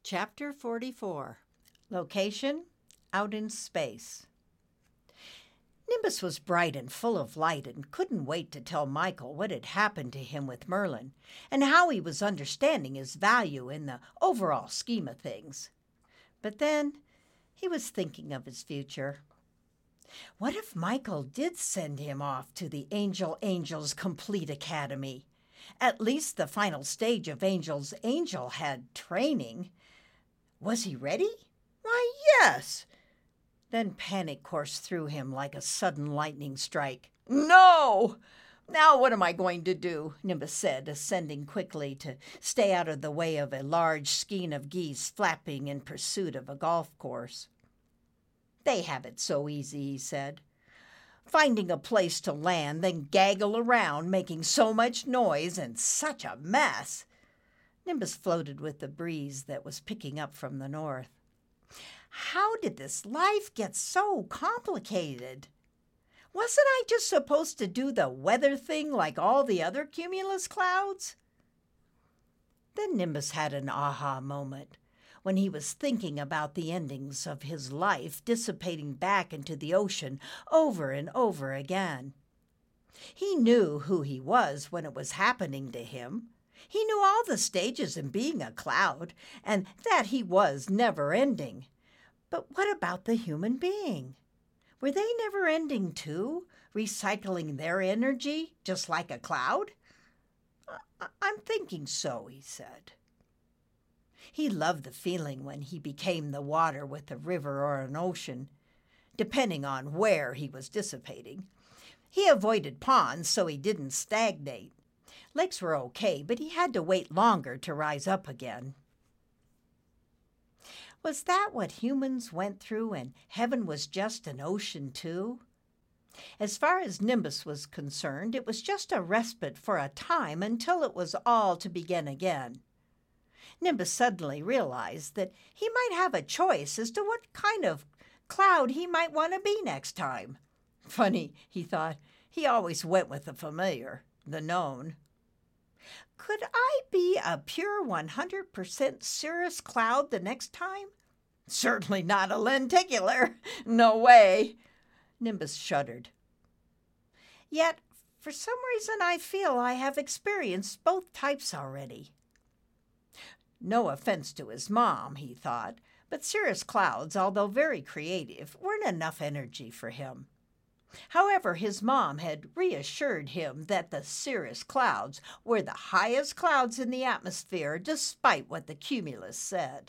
Chapter 44. Location: Out in Space. Nimbus was bright and full of light and couldn't wait to tell Michael what had happened to him with Merlin and how he was understanding his value in the overall scheme of things. But then he was thinking of his future. What if Michael did send him off to the Angels Complete Academy? At least the final stage of Angel's Angel had training. Was he ready? Why, yes. Then panic coursed through him like a sudden lightning strike. No! Now what am I going to do? Nimbus said, ascending quickly to stay out of the way of a large skein of geese flapping in pursuit of a golf course. They have it so easy, he said. Finding a place to land, then gaggle around, making so much noise and such a mess. Nimbus floated with the breeze that was picking up from the north. How did this life get so complicated? Wasn't I just supposed to do the weather thing like all the other cumulus clouds? Then Nimbus had an aha moment when he was thinking about the endings of his life dissipating back into the ocean over and over again. He knew who he was when it was happening to him. He knew all the stages in being a cloud, and that he was never-ending. But what about the human being? Were they never-ending too, recycling their energy just like a cloud? I'm thinking so, he said. He loved the feeling when he became the water with a river or an ocean, depending on where he was dissipating. He avoided ponds so he didn't stagnate. Lakes were okay, but he had to wait longer to rise up again. Was that what humans went through, and heaven was just an ocean too? As far as Nimbus was concerned, it was just a respite for a time until it was all to begin again. Nimbus suddenly realized that he might have a choice as to what kind of cloud he might want to be next time. Funny, he thought, he always went with the familiar, the known. Could I be a pure 100% cirrus cloud the next time? Certainly not a lenticular. No way. Nimbus shuddered. Yet, for some reason, I feel I have experienced both types already. No offense to his mom, he thought, but cirrus clouds, although very creative, weren't enough energy for him. However, his mom had reassured him that the cirrus clouds were the highest clouds in the atmosphere, despite what the cumulus said.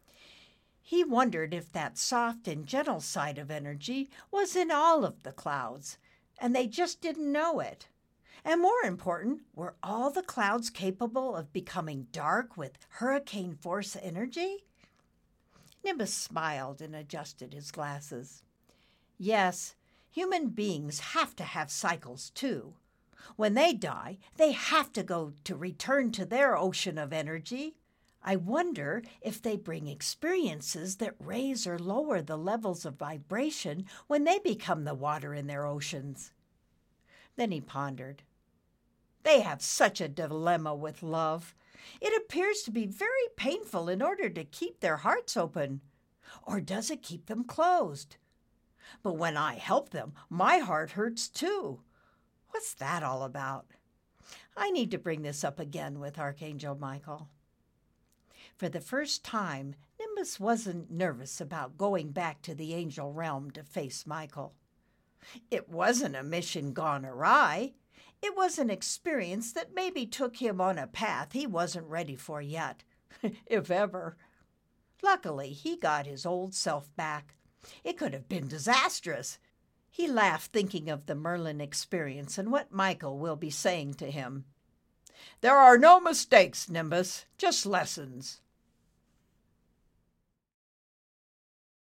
He wondered if that soft and gentle side of energy was in all of the clouds, and they just didn't know it. And more important, were all the clouds capable of becoming dark with hurricane force energy? Nimbus smiled and adjusted his glasses. Yes, human beings have to have cycles too. When they die, they have to go to return to their ocean of energy. I wonder if they bring experiences that raise or lower the levels of vibration when they become the water in their oceans. Then he pondered. They have such a dilemma with love. It appears to be very painful in order to keep their hearts open. Or does it keep them closed? But when I help them, my heart hurts too. What's that all about? I need to bring this up again with Archangel Michael. For the first time, Nimbus wasn't nervous about going back to the angel realm to face Michael. It wasn't a mission gone awry. It was an experience that maybe took him on a path he wasn't ready for yet, if ever. Luckily, he got his old self back. It could have been disastrous. He laughed thinking of the Merlin experience and what Michael will be saying to him. There are no mistakes, Nimbus, just lessons.